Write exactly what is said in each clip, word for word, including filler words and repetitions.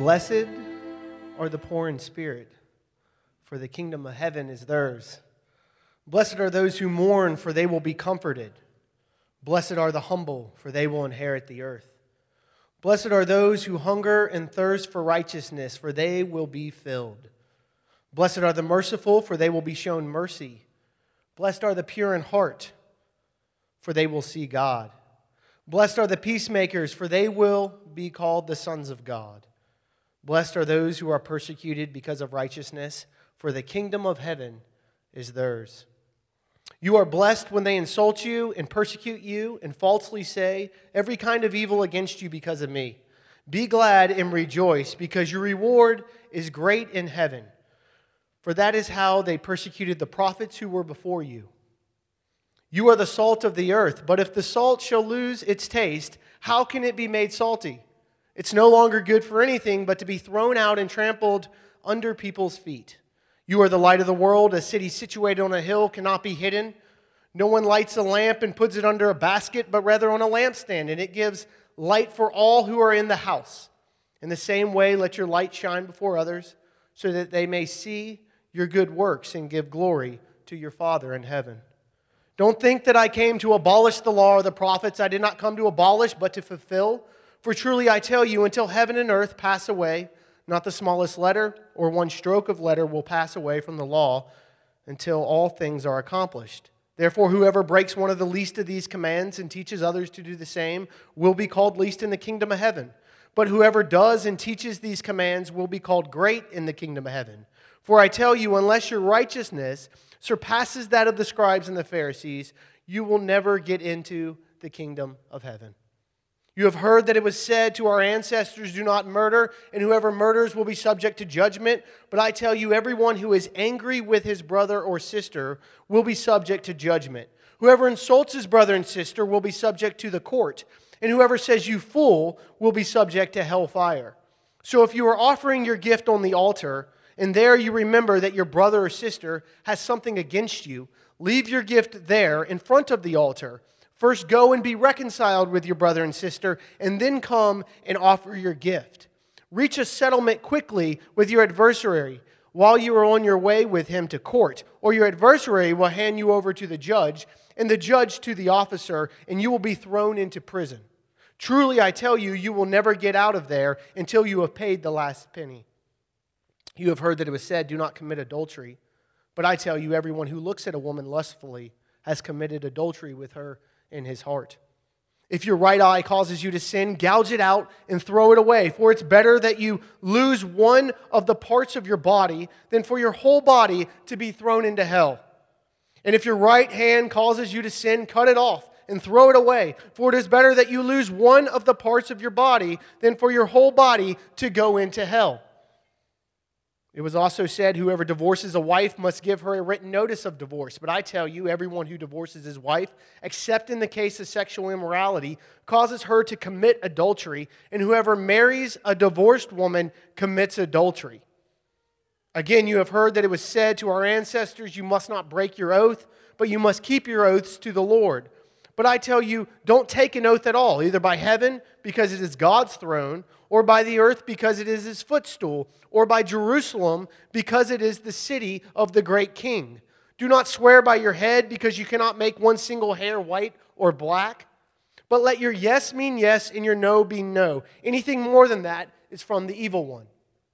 Blessed are the poor in spirit, for the kingdom of heaven is theirs. Blessed are those who mourn, for they will be comforted. Blessed are the humble, for they will inherit the earth. Blessed are those who hunger and thirst for righteousness, for they will be filled. Blessed are the merciful, for they will be shown mercy. Blessed are the pure in heart, for they will see God. Blessed are the peacemakers, for they will be called the sons of God. Blessed are those who are persecuted because of righteousness, for the kingdom of heaven is theirs. You are blessed when they insult you and persecute you and falsely say every kind of evil against you because of me. Be glad and rejoice, because your reward is great in heaven. For that is how they persecuted the prophets who were before you. You are the salt of the earth, but if the salt shall lose its taste, how can it be made salty? It's no longer good for anything but to be thrown out and trampled under people's feet. You are the light of the world. A city situated on a hill cannot be hidden. No one lights a lamp and puts it under a basket, but rather on a lampstand, and it gives light for all who are in the house. In the same way, let your light shine before others, so that they may see your good works and give glory to your Father in heaven. Don't think that I came to abolish the law or the prophets. I did not come to abolish, but to fulfill. For truly I tell you, until heaven and earth pass away, not the smallest letter or one stroke of letter will pass away from the law until all things are accomplished. Therefore, whoever breaks one of the least of these commands and teaches others to do the same will be called least in the kingdom of heaven. But whoever does and teaches these commands will be called great in the kingdom of heaven. For I tell you, unless your righteousness surpasses that of the scribes and the Pharisees, you will never get into the kingdom of heaven. You have heard that it was said to our ancestors, do not murder, and whoever murders will be subject to judgment. But I tell you, everyone who is angry with his brother or sister will be subject to judgment. Whoever insults his brother and sister will be subject to the court, and whoever says you fool will be subject to hellfire. So if you are offering your gift on the altar, and there you remember that your brother or sister has something against you, leave your gift there in front of the altar. First go and be reconciled with your brother and sister, and then come and offer your gift. Reach a settlement quickly with your adversary while you are on your way with him to court, or your adversary will hand you over to the judge, and the judge to the officer, and you will be thrown into prison. Truly, I tell you, you will never get out of there until you have paid the last penny. You have heard that it was said, do not commit adultery. But I tell you, everyone who looks at a woman lustfully has committed adultery with her in his heart. If your right eye causes you to sin, gouge it out and throw it away. For it's better that you lose one of the parts of your body than for your whole body to be thrown into hell. And if your right hand causes you to sin, cut it off and throw it away. For it is better that you lose one of the parts of your body than for your whole body to go into hell. It was also said, whoever divorces a wife must give her a written notice of divorce. But I tell you, everyone who divorces his wife, except in the case of sexual immorality, causes her to commit adultery. And whoever marries a divorced woman commits adultery. Again, you have heard that it was said to our ancestors, you must not break your oath, but you must keep your oaths to the Lord. But I tell you, don't take an oath at all, either by heaven, because it is God's throne, or by the earth, because it is his footstool, or by Jerusalem, because it is the city of the great king. Do not swear by your head, because you cannot make one single hair white or black. But let your yes mean yes, and your no be no. Anything more than that is from the evil one.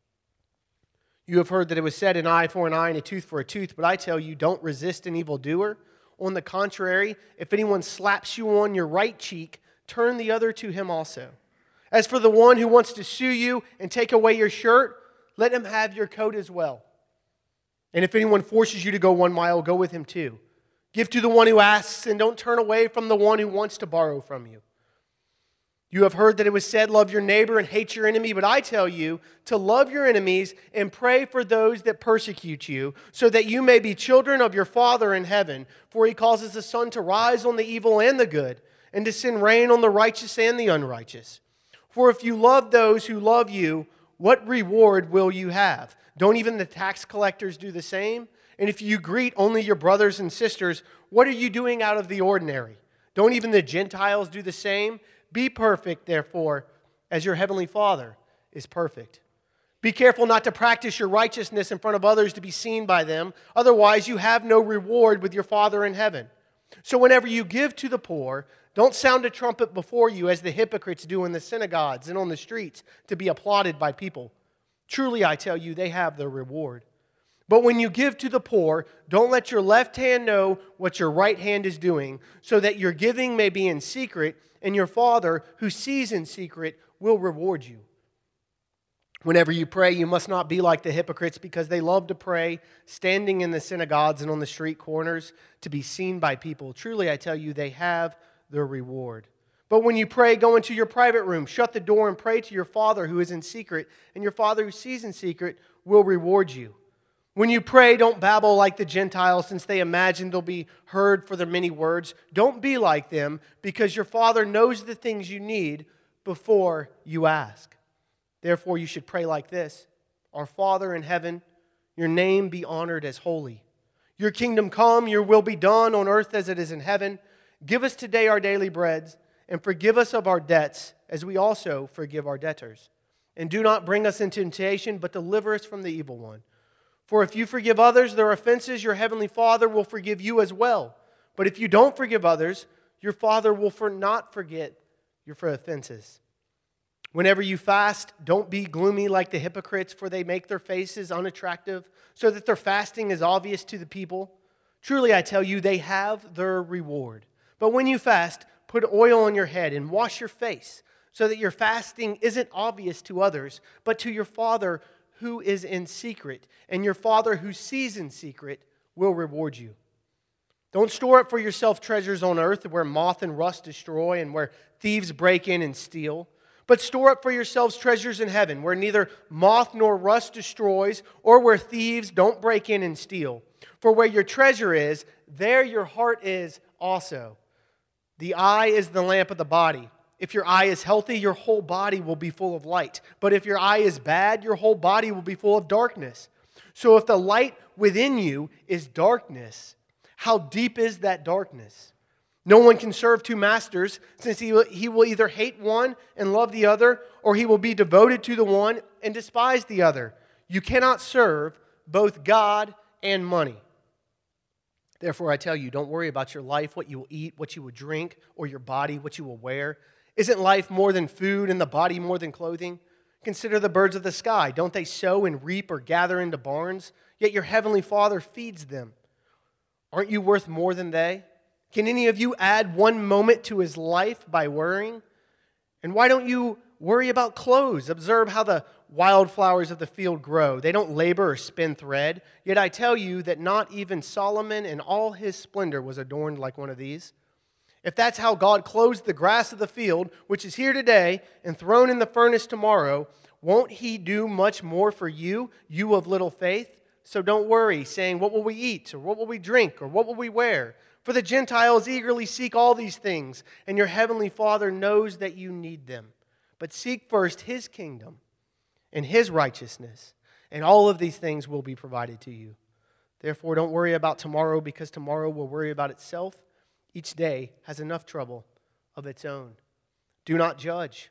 You have heard that it was said, an eye for an eye and a tooth for a tooth. But I tell you, don't resist an evildoer. On the contrary, if anyone slaps you on your right cheek, turn the other to him also. As for the one who wants to sue you and take away your shirt, let him have your coat as well. And if anyone forces you to go one mile, go with him too. Give to the one who asks, and don't turn away from the one who wants to borrow from you. You have heard that it was said, love your neighbor and hate your enemy, but I tell you to love your enemies and pray for those that persecute you, so that you may be children of your Father in heaven. For he causes the sun to rise on the evil and the good, and to send rain on the righteous and the unrighteous. For if you love those who love you, what reward will you have? Don't even the tax collectors do the same? And if you greet only your brothers and sisters, what are you doing out of the ordinary? Don't even the Gentiles do the same? Be perfect, therefore, as your heavenly Father is perfect. Be careful not to practice your righteousness in front of others to be seen by them. Otherwise, you have no reward with your Father in heaven. So whenever you give to the poor, don't sound a trumpet before you as the hypocrites do in the synagogues and on the streets to be applauded by people. Truly, I tell you, they have their reward. But when you give to the poor, don't let your left hand know what your right hand is doing, so that your giving may be in secret, and your Father, who sees in secret, will reward you. Whenever you pray, you must not be like the hypocrites, because they love to pray, standing in the synagogues and on the street corners, to be seen by people. Truly, I tell you, they have their reward. But when you pray, go into your private room, shut the door, and pray to your Father who is in secret, and your Father who sees in secret will reward you. When you pray, don't babble like the Gentiles, since they imagine they'll be heard for their many words. Don't be like them, because your Father knows the things you need before you ask. Therefore, you should pray like this: Our Father in heaven, your name be honored as holy. Your kingdom come, your will be done on earth as it is in heaven. Give us today our daily bread, and forgive us of our debts, as we also forgive our debtors. And do not bring us into temptation, but deliver us from the evil one. For if you forgive others their offenses, your heavenly Father will forgive you as well. But if you don't forgive others, your Father will for not forget your offenses. Whenever you fast, don't be gloomy like the hypocrites, for they make their faces unattractive, so that their fasting is obvious to the people. Truly, I tell you, they have their reward. But when you fast, put oil on your head and wash your face, so that your fasting isn't obvious to others, but to your Father who is in secret, and your Father who sees in secret will reward you. Don't store up for yourself treasures on earth, where moth and rust destroy, and where thieves break in and steal. But store up for yourselves treasures in heaven, where neither moth nor rust destroys, or where thieves don't break in and steal. For where your treasure is, there your heart is also. The eye is the lamp of the body. If your eye is healthy, your whole body will be full of light. But if your eye is bad, your whole body will be full of darkness. So if the light within you is darkness, how deep is that darkness? No one can serve two masters, since he will, he will either hate one and love the other, or he will be devoted to the one and despise the other. You cannot serve both God and money. Therefore, I tell you, don't worry about your life, what you will eat, what you will drink, or your body, what you will wear. Isn't life more than food and the body more than clothing? Consider the birds of the sky. Don't they sow and reap or gather into barns? Yet your heavenly Father feeds them. Aren't you worth more than they? Can any of you add one moment to his life by worrying? And why don't you worry about clothes? Observe how the wildflowers of the field grow. They don't labor or spin thread. Yet I tell you that not even Solomon in all his splendor was adorned like one of these. If that's how God clothes the grass of the field, which is here today and thrown in the furnace tomorrow, won't he do much more for you, you of little faith? So don't worry, saying, what will we eat, or what will we drink, or what will we wear? For the Gentiles eagerly seek all these things, and your heavenly Father knows that you need them. But seek first his kingdom and his righteousness, and all of these things will be provided to you. Therefore, don't worry about tomorrow, because tomorrow will worry about itself. Each day has enough trouble of its own. Do not judge,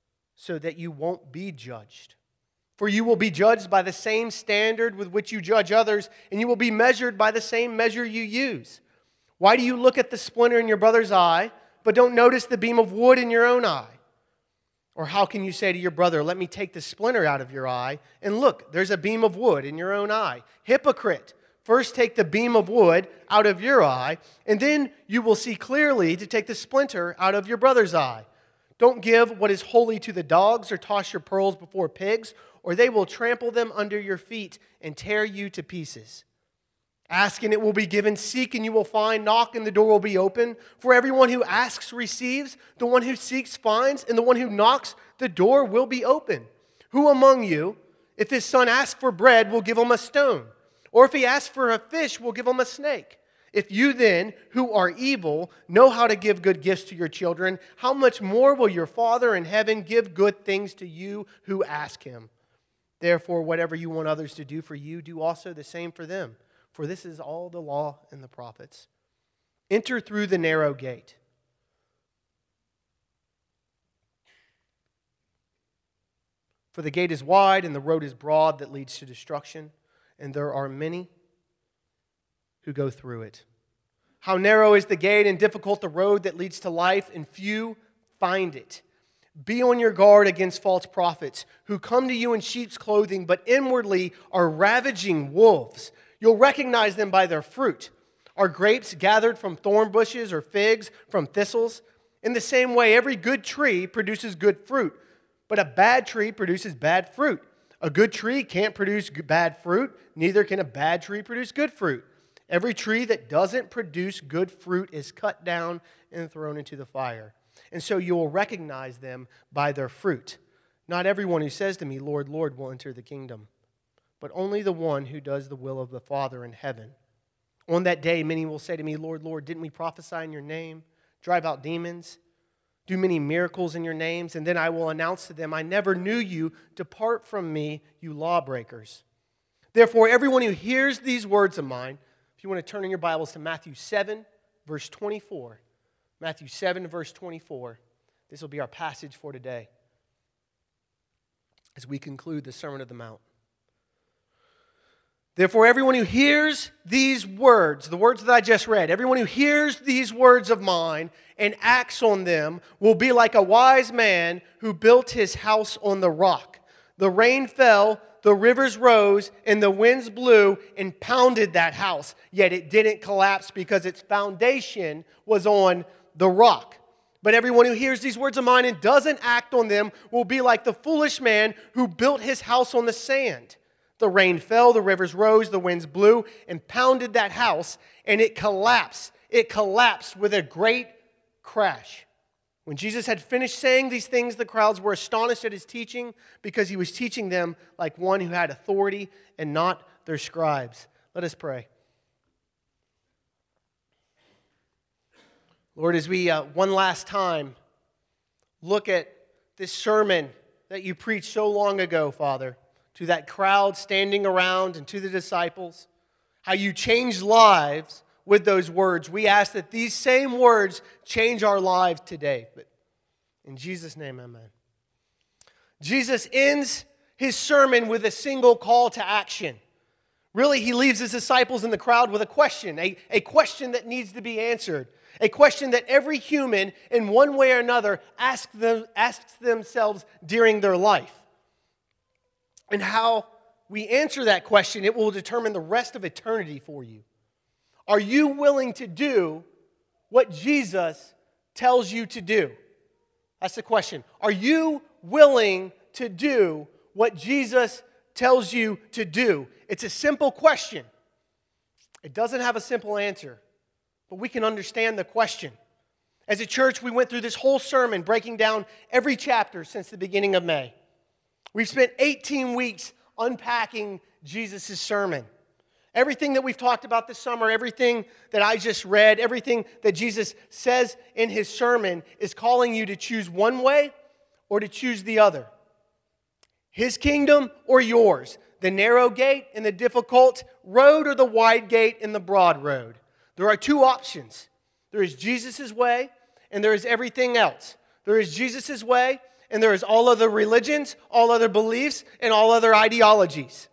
so that you won't be judged. For you will be judged by the same standard with which you judge others, and you will be measured by the same measure you use. Why do you look at the splinter in your brother's eye, but don't notice the beam of wood in your own eye? Or how can you say to your brother, let me take the splinter out of your eye, and look, there's a beam of wood in your own eye? Hypocrite! First take the beam of wood out of your eye, and then you will see clearly to take the splinter out of your brother's eye. Don't give what is holy to the dogs, or toss your pearls before pigs, or they will trample them under your feet and tear you to pieces. Ask and it will be given, seek and you will find, knock and the door will be open. For everyone who asks receives, the one who seeks finds, and the one who knocks, the door will be open. Who among you, if his son asks for bread, will give him a stone? Or if he asks for a fish, will give him a snake? If you then, who are evil, know how to give good gifts to your children, how much more will your Father in heaven give good things to you who ask him? Therefore, whatever you want others to do for you, do also the same for them. For this is all the law and the prophets. Enter through the narrow gate. For the gate is wide and the road is broad that leads to destruction, and there are many who go through it. How narrow is the gate and difficult the road that leads to life, and few find it. Be on your guard against false prophets who come to you in sheep's clothing, but inwardly are ravaging wolves. You'll recognize them by their fruit. Are grapes gathered from thorn bushes or figs from thistles? In the same way, every good tree produces good fruit, but a bad tree produces bad fruit. A good tree can't produce bad fruit, neither can a bad tree produce good fruit. Every tree that doesn't produce good fruit is cut down and thrown into the fire. And so you will recognize them by their fruit. Not everyone who says to me, Lord, Lord, will enter the kingdom, but only the one who does the will of the Father in heaven. On that day, many will say to me, Lord, Lord, didn't we prophesy in your name, drive out demons, do many miracles in your names? And then I will announce to them, I never knew you. Depart from me, you lawbreakers. Therefore, everyone who hears these words of mine, if you want to turn in your Bibles to Matthew seven, verse twenty-four. Matthew seven, verse twenty-four. This will be our passage for today as we conclude the Sermon on the Mount. Therefore, everyone who hears these words, the words that I just read, everyone who hears these words of mine and acts on them will be like a wise man who built his house on the rock. The rain fell, the rivers rose, and the winds blew and pounded that house. Yet it didn't collapse because its foundation was on the rock. But everyone who hears these words of mine and doesn't act on them will be like the foolish man who built his house on the sand. The rain fell, the rivers rose, the winds blew and pounded that house, and it collapsed. It collapsed with a great crash. When Jesus had finished saying these things, the crowds were astonished at his teaching because he was teaching them like one who had authority and not their scribes. Let us pray. Lord, as we uh, one last time look at this sermon that you preached so long ago, Father, to that crowd standing around and to the disciples, how you changed lives with those words. We ask that these same words change our lives today. But in Jesus' name, amen. Jesus ends his sermon with a single call to action. Really, he leaves his disciples in the crowd with a question, a, a question that needs to be answered, a question that every human, in one way or another, asks, them, asks themselves during their life. And how we answer that question, it will determine the rest of eternity for you. Are you willing to do what Jesus tells you to do? That's the question. Are you willing to do what Jesus tells you to do? It's a simple question. It doesn't have a simple answer, but we can understand the question. As a church, we went through this whole sermon breaking down every chapter since the beginning of May. We've spent eighteen weeks unpacking Jesus' sermon. Everything that we've talked about this summer, everything that I just read, everything that Jesus says in his sermon is calling you to choose one way or to choose the other. His kingdom or yours. The narrow gate and the difficult road or the wide gate and the broad road. There are two options. There is Jesus' way and there is everything else. There is Jesus' way and there is all other religions, all other beliefs, and all other ideologies.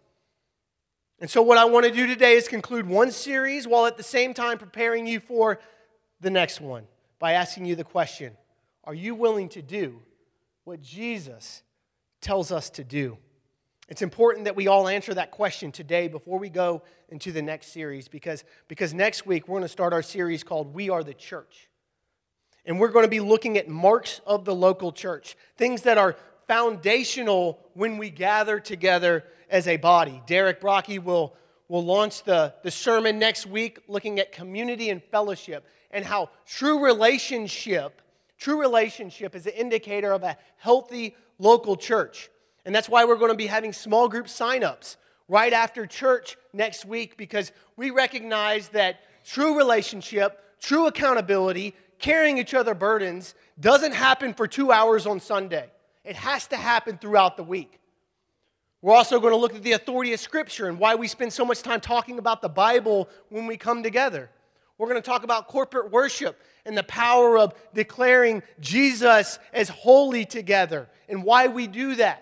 And so what I want to do today is conclude one series while at the same time preparing you for the next one by asking you the question, are you willing to do what Jesus tells us to do? It's important that we all answer that question today before we go into the next series because, because next week we're going to start our series called We Are the Church. And we're going to be looking at marks of the local church, things that are foundational when we gather together as a body. Derek Brocky will, will launch the, the sermon next week looking at community and fellowship and how true relationship, true relationship is an indicator of a healthy local church. And that's why we're going to be having small group sign-ups right after church next week because we recognize that true relationship, true accountability, carrying each other burdens doesn't happen for two hours on Sunday. It has to happen throughout the week. We're also going to look at the authority of Scripture and why we spend so much time talking about the Bible when we come together. We're going to talk about corporate worship and the power of declaring Jesus as holy together and why we do that.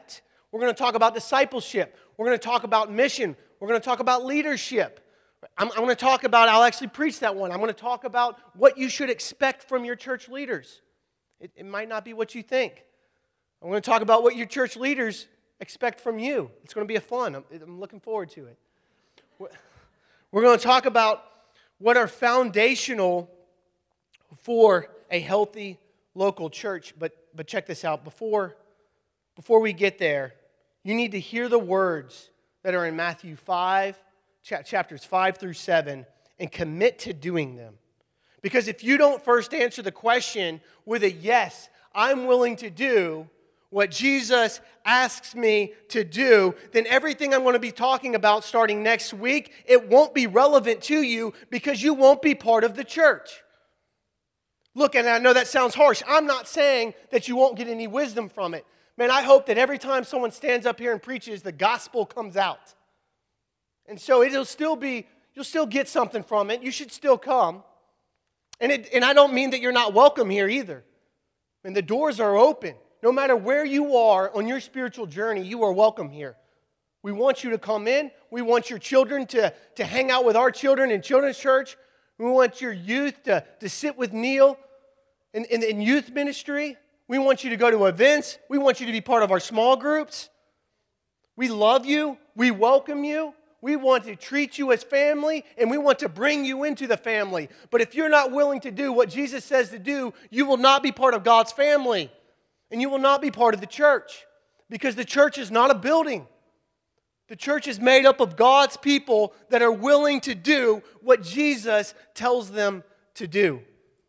We're going to talk about discipleship. We're going to talk about mission. We're going to talk about leadership. I'm, I'm going to talk about, I'll actually preach that one. I'm going to talk about what you should expect from your church leaders. It, it might not be what you think. I'm going to talk about what your church leaders expect from you. It's going to be a fun. I'm, I'm looking forward to it. We're going to talk about what are foundational for a healthy local church. But, but check this out. Before, before we get there, you need to hear the words that are in Matthew five, chapters five through seven, and commit to doing them. Because if you don't first answer the question with a yes, I'm willing to do what Jesus asks me to do, then everything I'm going to be talking about starting next week, it won't be relevant to you because you won't be part of the church. Look, and I know that sounds harsh. I'm not saying that you won't get any wisdom from it. Man, I hope that every time someone stands up here and preaches, the gospel comes out. And so it'll still be, you'll still get something from it. You should still come. And, it, and I don't mean that you're not welcome here either. And the doors are open. No matter where you are on your spiritual journey, you are welcome here. We want you to come in. We want your children to, to hang out with our children in children's church. We want your youth to, to sit with Neil in, in, in youth ministry. We want you to go to events. We want you to be part of our small groups. We love you. We welcome you. We want to treat you as family, and we want to bring you into the family. But if you're not willing to do what Jesus says to do, you will not be part of God's family, and you will not be part of the church, because the church is not a building. The church is made up of God's people that are willing to do what Jesus tells them to do.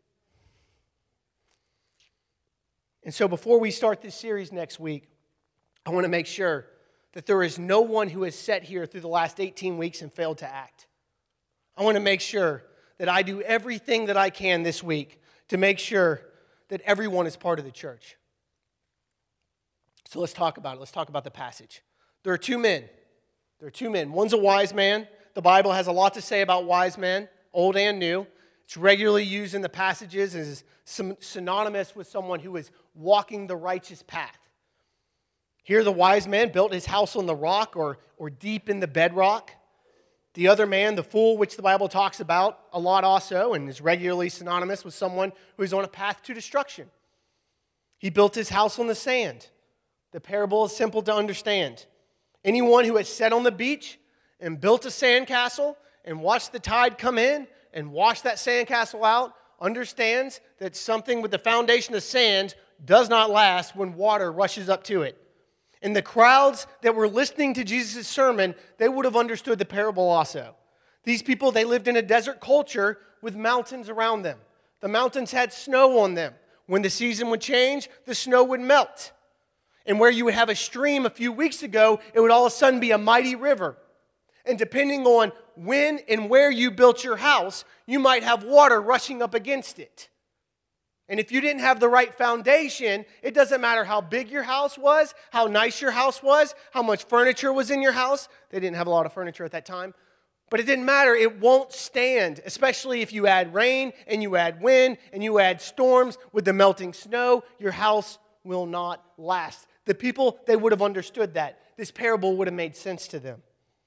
And so before we start this series next week, I want to make sure that there is no one who has sat here through the last eighteen weeks and failed to act. I want to make sure that I do everything that I can this week to make sure that everyone is part of the church. So let's talk about it. Let's talk about the passage. There are two men. There are two men. One's a wise man. The Bible has a lot to say about wise men, old and new. It's regularly used in the passages and is synonymous with someone who is walking the righteous path. Here the wise man built his house on the rock or, or deep in the bedrock. The other man, the fool, which the Bible talks about a lot also and is regularly synonymous with someone who is on a path to destruction. He built his house on the sand. The parable is simple to understand. Anyone who has sat on the beach and built a sandcastle and watched the tide come in and wash that sandcastle out understands that something with the foundation of sand does not last when water rushes up to it. And the crowds that were listening to Jesus' sermon, they would have understood the parable also. These people, they lived in a desert culture with mountains around them. The mountains had snow on them. When the season would change, the snow would melt. And where you would have a stream a few weeks ago, it would all of a sudden be a mighty river. And depending on when and where you built your house, you might have water rushing up against it. And if you didn't have the right foundation, it doesn't matter how big your house was, how nice your house was, how much furniture was in your house. They didn't have a lot of furniture at that time. But it didn't matter. It won't stand, especially if you add rain and you add wind and you add storms with the melting snow. Your house will not last. The people, they would have understood that. This parable would have made sense to them.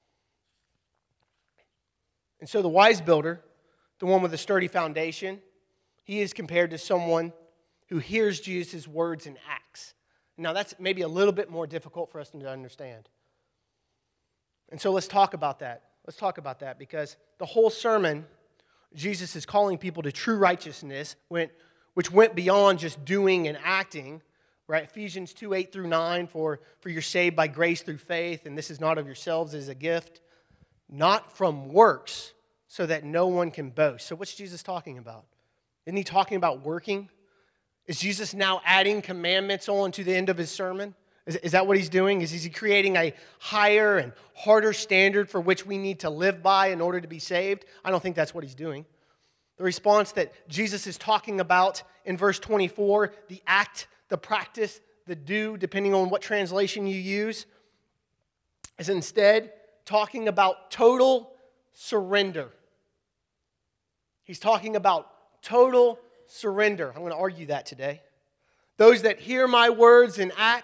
And so the wise builder, the one with a sturdy foundation, he is compared to someone who hears Jesus' words and acts. Now, that's maybe a little bit more difficult for us to understand. And so let's talk about that. Let's talk about that because the whole sermon, Jesus is calling people to true righteousness, which went beyond just doing and acting. Right? Ephesians two, eight through nine, for, for you're saved by grace through faith, and this is not of yourselves, it is a gift, not from works, so that no one can boast. So what's Jesus talking about? Isn't he talking about working? Is Jesus now adding commandments on to the end of his sermon? Is, is that what he's doing? Is, is he creating a higher and harder standard for which we need to live by in order to be saved? I don't think that's what he's doing. The response that Jesus is talking about in verse twenty-four, the act, the practice, the do, depending on what translation you use, is instead talking about total surrender. He's talking about total surrender. I'm going to argue that today. Those that hear my words and act,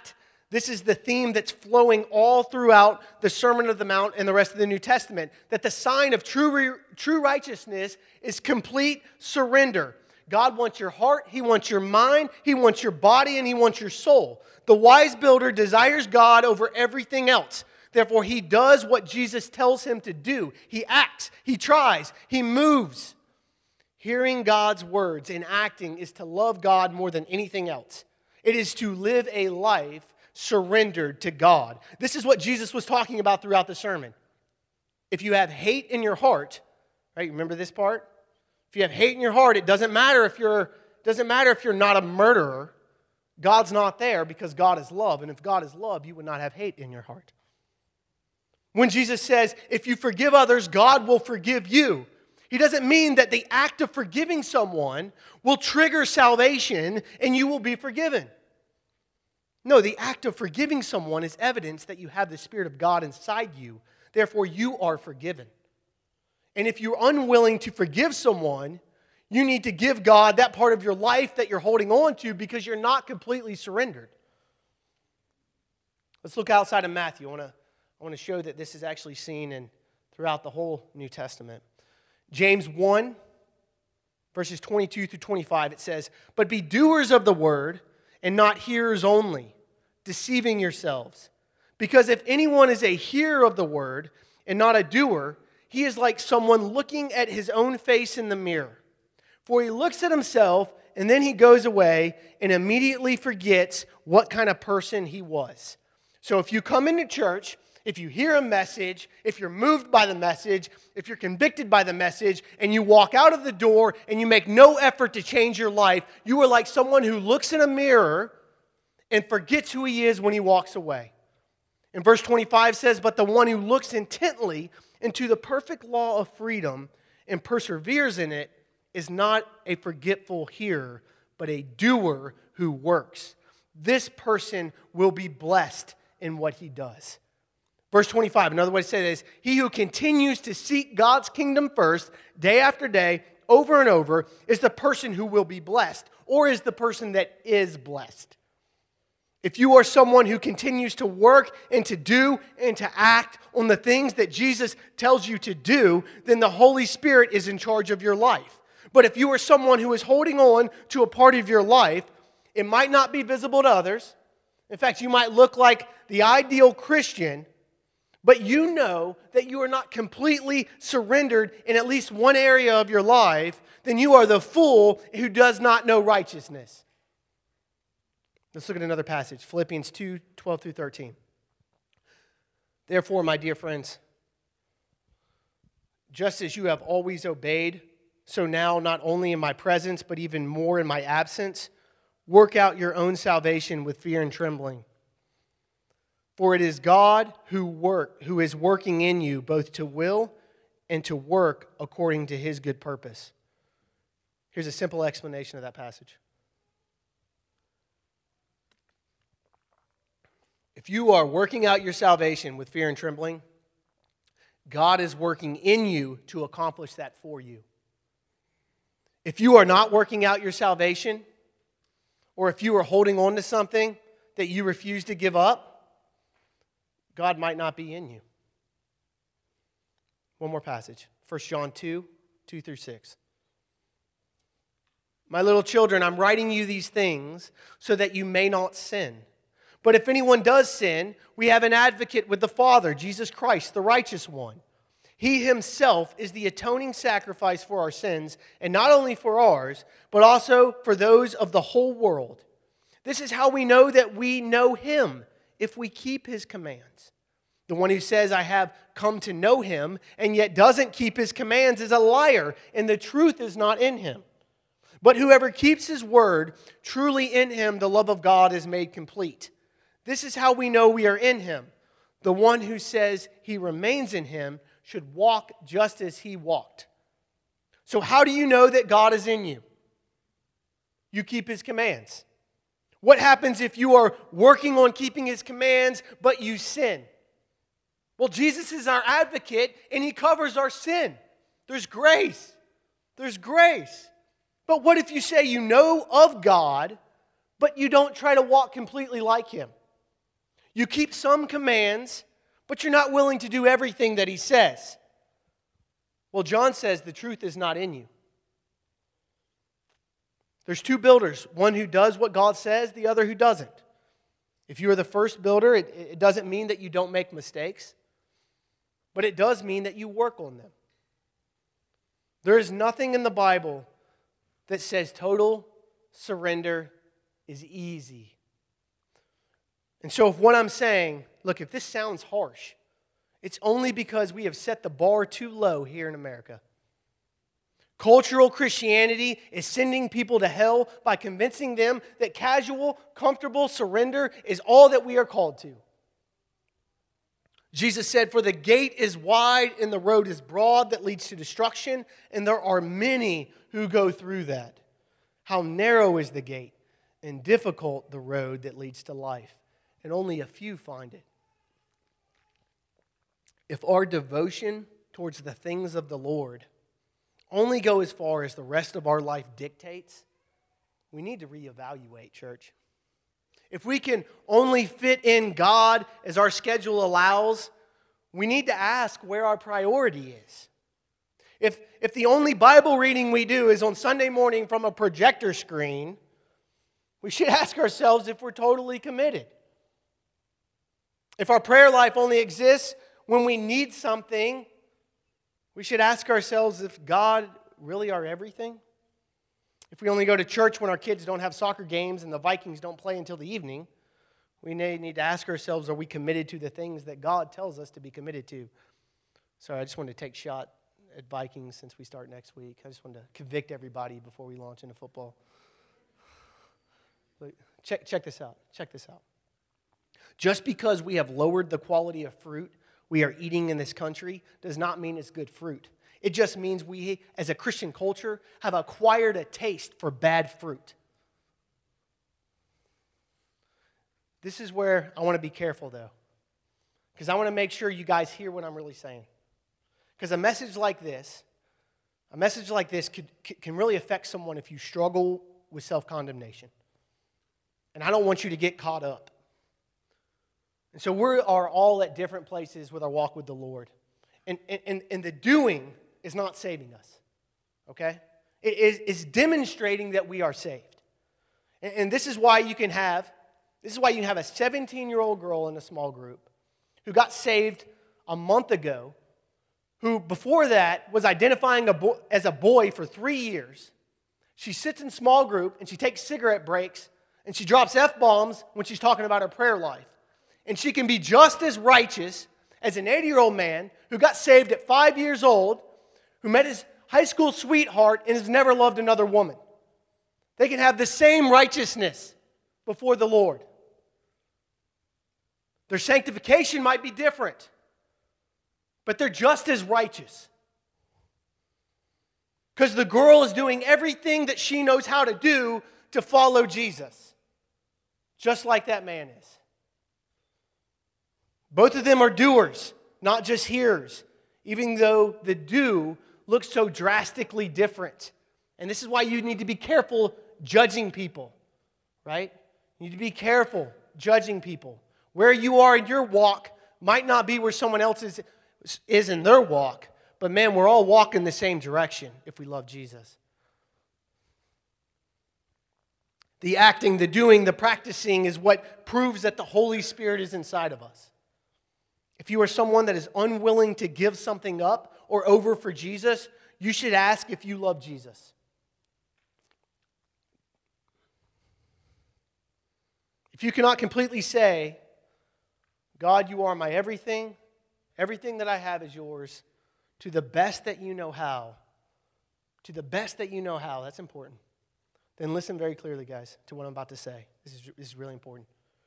This is the theme that's flowing all throughout the Sermon on the Mount and the rest of the New Testament, that the sign of true, true righteousness is complete surrender. God wants your heart, He wants your mind, He wants your body, and He wants your soul. The wise builder desires God over everything else. Therefore, he does what Jesus tells him to do. He acts, he tries, he moves. Hearing God's words and acting is to love God more than anything else. It is to live a life surrendered to God. This is what Jesus was talking about throughout the sermon. If you have hate in your heart, right? Remember this part? If you have hate in your heart, it doesn't matter if you're doesn't matter if you're not a murderer. God's not there because God is love, and if God is love, you would not have hate in your heart. When Jesus says, if you forgive others, God will forgive you, He doesn't mean that the act of forgiving someone will trigger salvation and you will be forgiven. No, the act of forgiving someone is evidence that you have the Spirit of God inside you. Therefore, you are forgiven. And if you're unwilling to forgive someone, you need to give God that part of your life that you're holding on to because you're not completely surrendered. Let's look outside of Matthew. I want to I want to show that this is actually seen in throughout the whole New Testament. James one, verses twenty-two through twenty-five, it says, "But be doers of the word, and not hearers only, deceiving yourselves. Because if anyone is a hearer of the word, and not a doer, he is like someone looking at his own face in the mirror. For he looks at himself, and then he goes away, and immediately forgets what kind of person he was." So if you come into church, if you hear a message, if you're moved by the message, if you're convicted by the message, and you walk out of the door and you make no effort to change your life, you are like someone who looks in a mirror and forgets who he is when he walks away. And verse twenty-five says, "But the one who looks intently into the perfect law of freedom and perseveres in it is not a forgetful hearer, but a doer who works. This person will be blessed in what he does." Verse twenty-five, another way to say this, "He who continues to seek God's kingdom first, day after day, over and over, is the person who will be blessed, or is the person that is blessed." If you are someone who continues to work and to do and to act on the things that Jesus tells you to do, then the Holy Spirit is in charge of your life. But if you are someone who is holding on to a part of your life, it might not be visible to others. In fact, you might look like the ideal Christian, but you know that you are not completely surrendered in at least one area of your life, then you are the fool who does not know righteousness. Let's look at another passage, Philippians two, twelve through thirteen. "Therefore, my dear friends, just as you have always obeyed, so now, not only in my presence, but even more in my absence, work out your own salvation with fear and trembling. For it is God who work, who is working in you both to will and to work according to His good purpose." Here's a simple explanation of that passage. If you are working out your salvation with fear and trembling, God is working in you to accomplish that for you. If you are not working out your salvation, or if you are holding on to something that you refuse to give up, God might not be in you. One more passage, First John two, two through six. "My little children, I'm writing you these things so that you may not sin. But if anyone does sin, we have an advocate with the Father, Jesus Christ, the righteous one. He himself is the atoning sacrifice for our sins, and not only for ours, but also for those of the whole world. This is how we know that we know Him, if we keep His commands. The one who says, 'I have come to know Him,' and yet doesn't keep His commands is a liar, and the truth is not in him. But whoever keeps His word, truly in him the love of God is made complete. This is how we know we are in Him. The one who says he remains in Him should walk just as He walked." So how do you know that God is in you? You keep His commands. What happens if you are working on keeping His commands, but you sin? Well, Jesus is our advocate, and He covers our sin. There's grace. There's grace. But what if you say you know of God, but you don't try to walk completely like Him? You keep some commands, but you're not willing to do everything that he says. Well, John says the truth is not in you. There's two builders, one who does what God says, the other who doesn't. If you are the first builder, it, it doesn't mean that you don't make mistakes, but it does mean that you work on them. There is nothing in the Bible that says total surrender is easy. And so if what I'm saying, look, if this sounds harsh, it's only because we have set the bar too low here in America. Cultural Christianity is sending people to hell by convincing them that casual, comfortable surrender is all that we are called to. Jesus said, "For the gate is wide and the road is broad that leads to destruction, and there are many who go through that. How narrow is the gate and difficult the road that leads to life, and only a few find it." If our devotion towards the things of the Lord only go as far as the rest of our life dictates, we need to reevaluate, church. If we can only fit in God as our schedule allows, we need to ask where our priority is. If, if the only Bible reading we do is on Sunday morning from a projector screen, we should ask ourselves if we're totally committed. If our prayer life only exists when we need something, we should ask ourselves if God really our everything. If we only go to church when our kids don't have soccer games and the Vikings don't play until the evening, we need to ask ourselves, are we committed to the things that God tells us to be committed to? Sorry, I just wanted to take a shot at Vikings since we start next week. I just wanted to convict everybody before we launch into football. But check, check this out. Check this out. Just because we have lowered the quality of fruit we are eating in this country does not mean it's good fruit. It just means we, as a Christian culture, have acquired a taste for bad fruit. This is where I want to be careful, though, because I want to make sure you guys hear what I'm really saying. Because a message like this, a message like this could, can really affect someone if you struggle with self-condemnation. And I don't want you to get caught up. And so we are all at different places with our walk with the Lord. And, and, and the doing is not saving us, okay? It is it's demonstrating that we are saved. And, and this is why you can have, this is why you can have a seventeen-year-old girl in a small group who got saved a month ago, who before that was identifying a bo- as a boy for three years. She sits in small group and she takes cigarette breaks and she drops F-bombs when she's talking about her prayer life. And she can be just as righteous as an eighty-year-old man who got saved at five years old, who met his high school sweetheart and has never loved another woman. They can have the same righteousness before the Lord. Their sanctification might be different, but they're just as righteous. Because the girl is doing everything that she knows how to do to follow Jesus, just like that man is. Both of them are doers, not just hearers, even though the do looks so drastically different. And this is why you need to be careful judging people, right? You need to be careful judging people. Where you are in your walk might not be where someone else is, is in their walk, but man, we're all walking the same direction if we love Jesus. The acting, the doing, the practicing is what proves that the Holy Spirit is inside of us. If you are someone that is unwilling to give something up or over for Jesus, you should ask if you love Jesus. If you cannot completely say, God, you are my everything, everything that I have is yours, to the best that you know how, to the best that you know how, that's important. Then listen very clearly, guys, to what I'm about to say. This is, this is really important.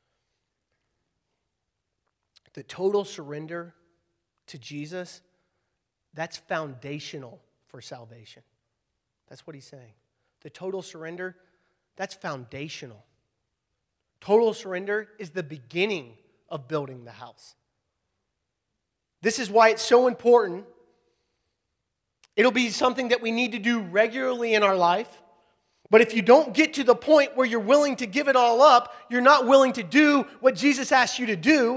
The total surrender to Jesus, that's foundational for salvation. That's what he's saying. The total surrender, that's foundational. Total surrender is the beginning of building the house. This is why it's so important. It'll be something that we need to do regularly in our life. But if you don't get to the point where you're willing to give it all up, you're not willing to do what Jesus asked you to do.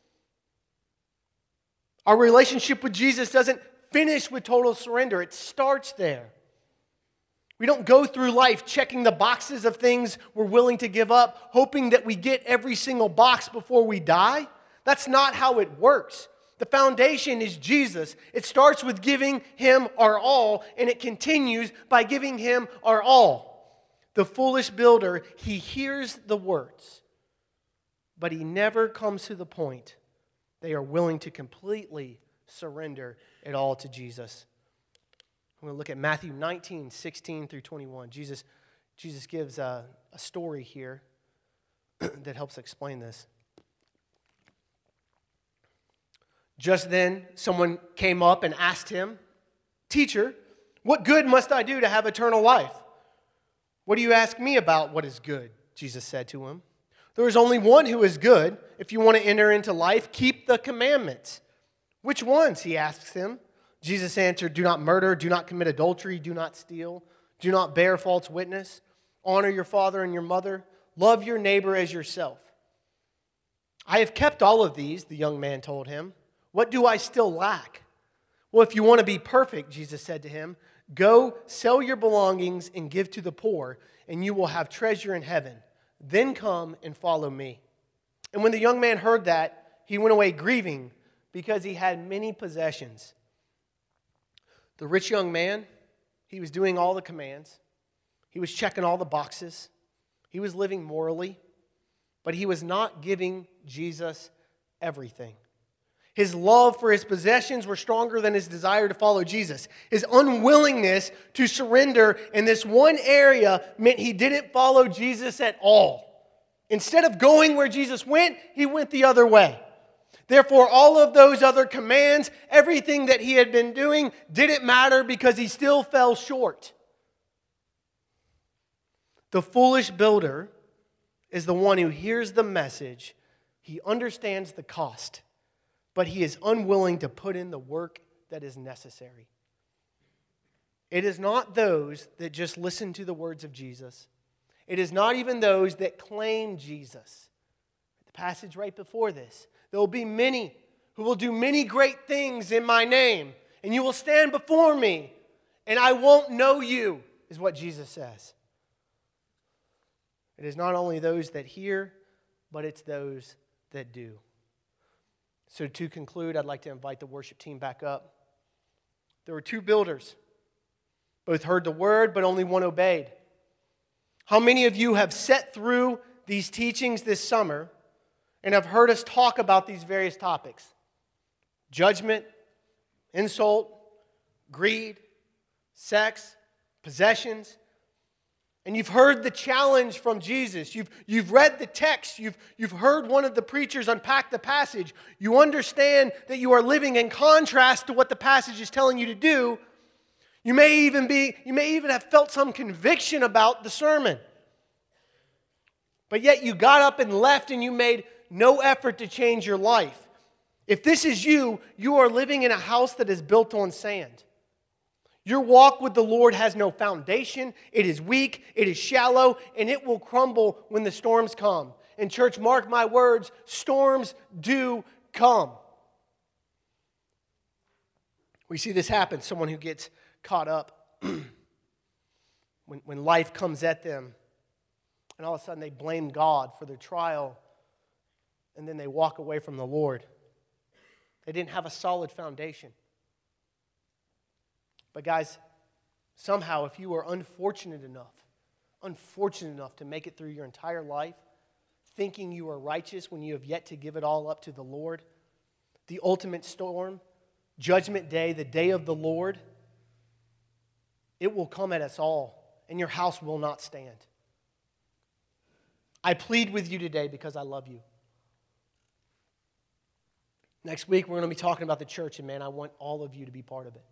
Our relationship with Jesus doesn't finish with total surrender. It starts there. We don't go through life checking the boxes of things we're willing to give up, hoping that we get every single box before we die. That's not how it works. The foundation is Jesus. It starts with giving Him our all, and it continues by giving Him our all. The foolish builder, he hears the words, but he never comes to the point they are willing to completely surrender it all to Jesus. I'm going to look at Matthew nineteen, sixteen through twenty-one. Jesus, Jesus gives a, a story here that helps explain this. Just then, someone came up and asked him, "Teacher, what good must I do to have eternal life?" "What do you ask me about what is good?" Jesus said to him. "There is only one who is good. If you want to enter into life, keep the commandments." "Which ones?" he asks him. Jesus answered, "Do not murder, do not commit adultery, do not steal, do not bear false witness, honor your father and your mother, love your neighbor as yourself." "I have kept all of these," the young man told him. "What do I still lack?" "Well, if you want to be perfect," Jesus said to him, "go sell your belongings and give to the poor, and you will have treasure in heaven. Then come and follow me." And when the young man heard that, he went away grieving because he had many possessions. The rich young man, he was doing all the commands. He was checking all the boxes. He was living morally, but he was not giving Jesus everything. His love for his possessions were stronger than his desire to follow Jesus. His unwillingness to surrender in this one area meant he didn't follow Jesus at all. Instead of going where Jesus went, he went the other way. Therefore, all of those other commands, everything that he had been doing, didn't matter because he still fell short. The foolish builder is the one who hears the message. He understands the cost, but he is unwilling to put in the work that is necessary. It is not those that just listen to the words of Jesus. It is not even those that claim Jesus. The passage right before this. There will be many who will do many great things in my name, and you will stand before me, and I won't know you, is what Jesus says. It is not only those that hear, but it's those that do. So to conclude, I'd like to invite the worship team back up. There were two builders. Both heard the word, but only one obeyed. How many of you have sat through these teachings this summer and have heard us talk about these various topics? Judgment, insult, greed, sex, possessions. And you've heard the challenge from Jesus. You've, you've read the text. You've, you've heard one of the preachers unpack the passage. You understand that you are living in contrast to what the passage is telling you to do. You may even be, you may even have felt some conviction about the sermon. But yet you got up and left and you made no effort to change your life. If this is you, you are living in a house that is built on sand. Your walk with the Lord has no foundation. It is weak, it is shallow, and it will crumble when the storms come. And church, mark my words, storms do come. We see this happen. Someone who gets caught up when, when life comes at them, and all of a sudden they blame God for their trial, and then they walk away from the Lord. They didn't have a solid foundation. But guys, somehow if you are unfortunate enough, unfortunate enough to make it through your entire life, thinking you are righteous when you have yet to give it all up to the Lord, the ultimate storm, Judgment Day, the day of the Lord, it will come at us all, and your house will not stand. I plead with you today because I love you. Next week, we're going to be talking about the church, and man, I want all of you to be part of it.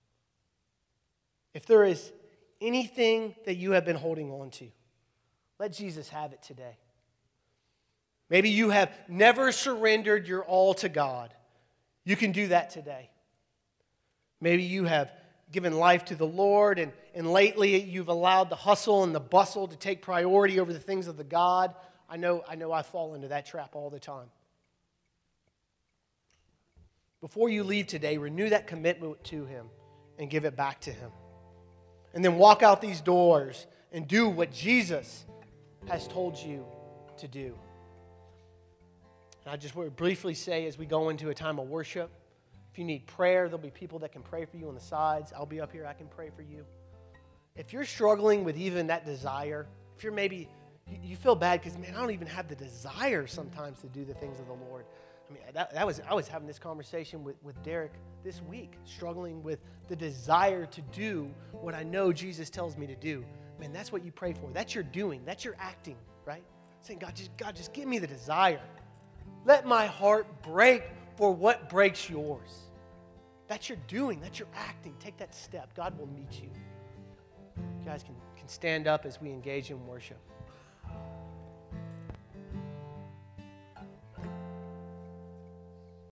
If there is anything that you have been holding on to, let Jesus have it today. Maybe you have never surrendered your all to God. You can do that today. Maybe you have given life to the Lord, and, and lately you've allowed the hustle and the bustle to take priority over the things of the God, I know, I know I fall into that trap all the time. Before you leave today, renew that commitment to Him and give it back to Him. And then walk out these doors and do what Jesus has told you to do. And I just want to briefly say, as we go into a time of worship, if you need prayer, there'll be people that can pray for you on the sides. I'll be up here, I can pray for you. If you're struggling with even that desire, if you're maybe, you feel bad because, man, I don't even have the desire sometimes to do the things of the Lord. I mean, that, that was I was having this conversation with, with Derek this week, struggling with the desire to do what I know Jesus tells me to do. Man, that's what you pray for. That's your doing. That's your acting, right? Saying, God, just, God, just give me the desire. Let my heart break for what breaks yours. That's your doing. That's your acting. Take that step. God will meet you. You guys can, can stand up as we engage in worship.